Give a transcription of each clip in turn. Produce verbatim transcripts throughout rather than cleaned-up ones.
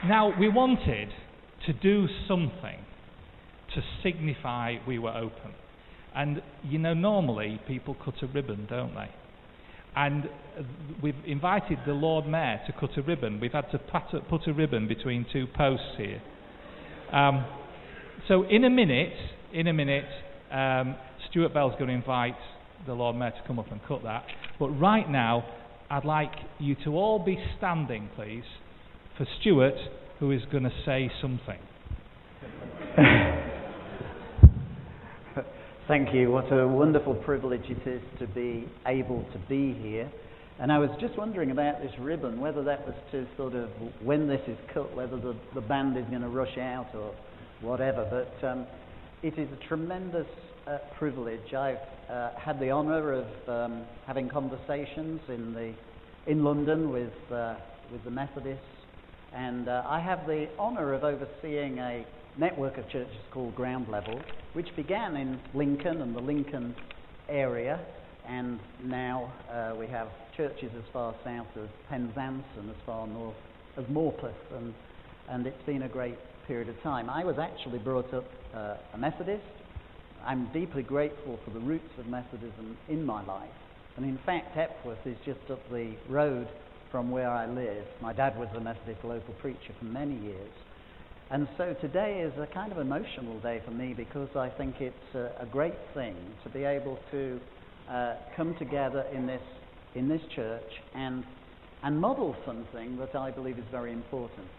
Now, we wanted to do something to signify we were open. And, you know, normally people cut a ribbon, don't they? And we've invited the Lord Mayor to cut a ribbon. We've had to put a ribbon between two posts here. Um, so in a minute, in a minute, um, Stuart Bell's going to invite the Lord Mayor to come up and cut that. But right now, I'd like you to all be standing, please, for Stuart, who is going to say something. Thank you. What a wonderful privilege it is to be able to be here. And I was just wondering about this ribbon, whether that was to sort of, when this is cut, whether the, the band is going to rush out or whatever. But um, it is a tremendous uh, privilege. I've uh, had the honour of um, having conversations in the in London with uh, with the Methodists, and uh, I have the honour of overseeing a network of churches called Ground Level, which began in Lincoln and the Lincoln area, and now uh, we have churches as far south as Penzance and as far north as Morpeth, and, and it's been a great period of time. I was actually brought up uh, a Methodist. I'm deeply grateful for the roots of Methodism in my life, and in fact Epworth is just up the road from where I live. My dad was a Methodist local preacher for many years. And so today is a kind of emotional day for me, because I think it's a, a great thing to be able to uh, come together in this in this church and and model something that I believe is very important.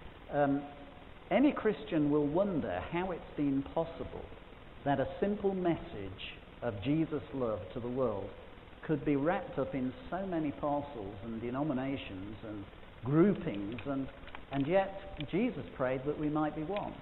Um, any Christian will wonder how it's been possible that a simple message of Jesus' love to the world could be wrapped up in so many parcels and denominations and groupings, and And yet, Jesus prayed that we might be one.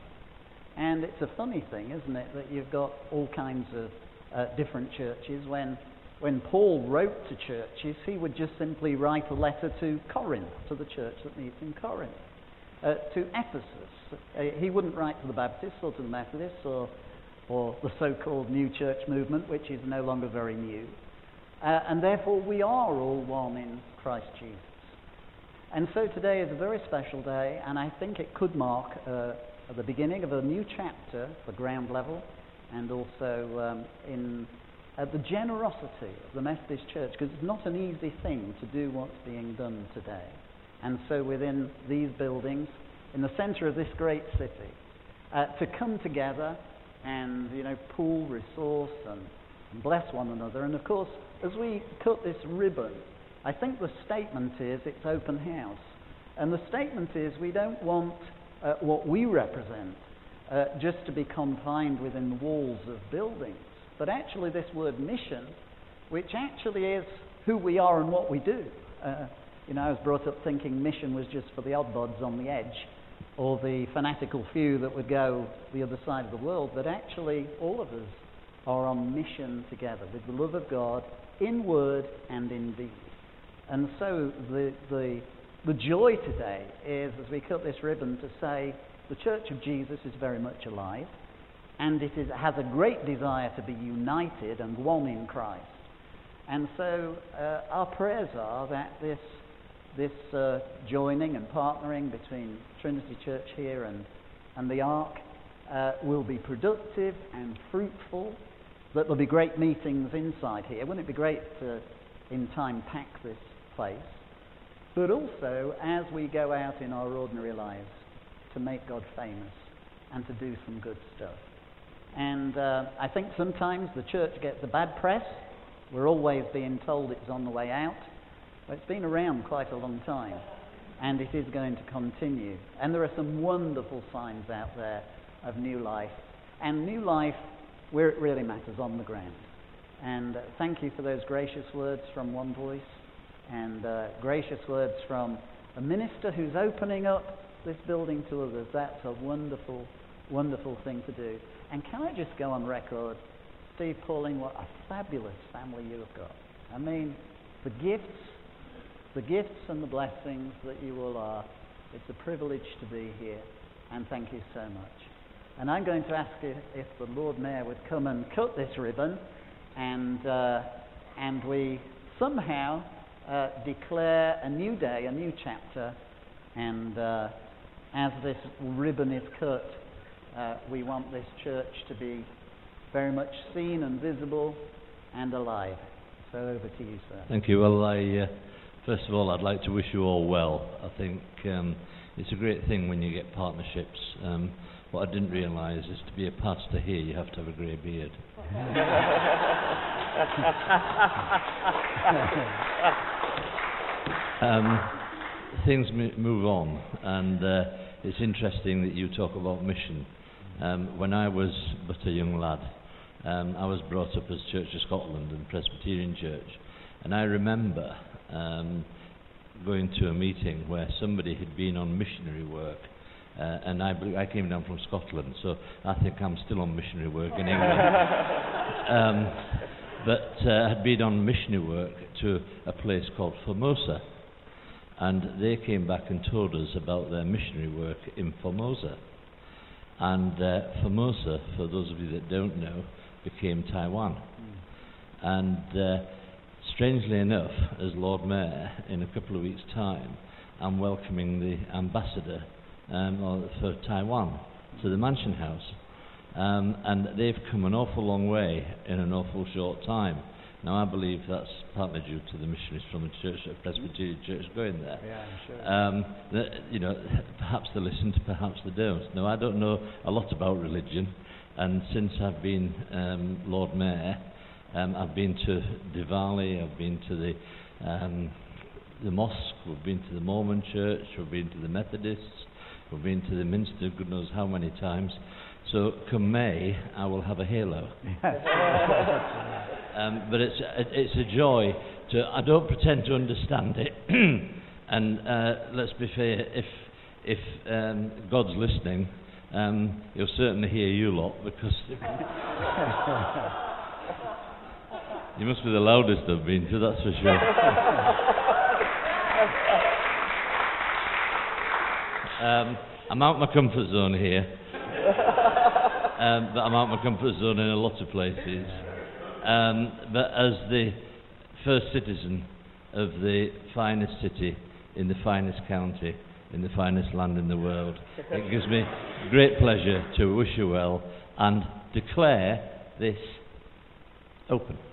And it's a funny thing, isn't it, that you've got all kinds of uh, different churches. When when Paul wrote to churches, he would just simply write a letter to Corinth, to the church that meets in Corinth. Uh, to Ephesus, uh, he wouldn't write to the Baptists or to the Methodists or, or the so-called New Church movement, which is no longer very new. Uh, and therefore, we are all one in Christ Jesus. And so today is a very special day, and I think it could mark uh, the beginning of a new chapter for Ground Level, and also um, in uh, the generosity of the Methodist Church, because it's not an easy thing to do what's being done today. And so within these buildings, in the centre of this great city, uh, to come together and, you know, pool resource and, and bless one another. And of course, as we cut this ribbon, I think the statement is it's open house. And the statement is we don't want uh, what we represent uh, just to be confined within the walls of buildings. But actually this word mission, which actually is who we are and what we do. Uh, you know, I was brought up thinking mission was just for the odd bods on the edge, or the fanatical few that would go the other side of the world. But actually all of us are on mission together with the love of God in word and in deed. And so the, the the joy today is, as we cut this ribbon, to say the Church of Jesus is very much alive, and it is, has a great desire to be united and one in Christ. And so uh, our prayers are that this this uh, joining and partnering between Trinity Church here and, and the Ark uh, will be productive and fruitful, that there'll be great meetings inside here. Wouldn't it be great to, in time, pack this place? But also, as we go out in our ordinary lives, to make God famous and to do some good stuff. And uh, I think sometimes the church gets a bad press. We're always being told it's on the way out. But it's been around quite a long time, and it is going to continue. And there are some wonderful signs out there of new life, and new life where it really matters, on the ground. And uh, thank you for those gracious words from One Voice, and uh, gracious words from a minister who's opening up this building to others. That's a wonderful, wonderful thing to do. And can I just go on record, Steve Pauling, what a fabulous family you have got. I mean, the gifts, the gifts and the blessings that you all are. It's a privilege to be here, and thank you so much. And I'm going to ask if, if the Lord Mayor would come and cut this ribbon, and uh, and we somehow uh, declare a new day, a new chapter, and uh, as this ribbon is cut, uh, we want this church to be very much seen and visible and alive. So over to you, sir. Thank you. Well, I, uh, first of all, I'd like to wish you all well. I think um, it's a great thing when you get partnerships. Um, what I didn't realise is to be a pastor here, you have to have a grey beard. um, things m- move on, and uh, it's interesting that you talk about mission. Um, when I was but a young lad, um, I was brought up as Church of Scotland and Presbyterian Church, and I remember um, going to a meeting where somebody had been on missionary work, uh, and I, I came down from Scotland, so I think I'm still on missionary work in England. um, but uh, had been on missionary work to a place called Formosa, and they came back and told us about their missionary work in Formosa. And uh, Formosa, for those of you that don't know, became Taiwan. Mm. And uh, strangely enough, as Lord Mayor, in a couple of weeks' time, I'm welcoming the ambassador um, for Taiwan to the Mansion House. Um, and they've come an awful long way in an awful short time. Now, I believe that's partly due to the missionaries from the Church, the Presbyterian Church, going there. Yeah, I'm sure. Um, that, you know, perhaps they listen, perhaps they don't. Now, I don't know a lot about religion, and since I've been um, Lord Mayor, um, I've been to Diwali, I've been to the um, the mosque, we've been to the Mormon Church, we've been to the Methodists, we've been to the Minster, God knows how many times. So, come May, I will have a halo. um, but it's a, it's a joy to. I don't pretend to understand it, and uh, let's be fair. If if um, God's listening, um, He'll certainly hear you lot, because you must be the loudest I've been to. That's for sure. um, I'm out of my comfort zone here. Um, but I'm out of my comfort zone in a lot of places. Um, but as the first citizen of the finest city in the finest county in the finest land in the world, it gives me great pleasure to wish you well and declare this open.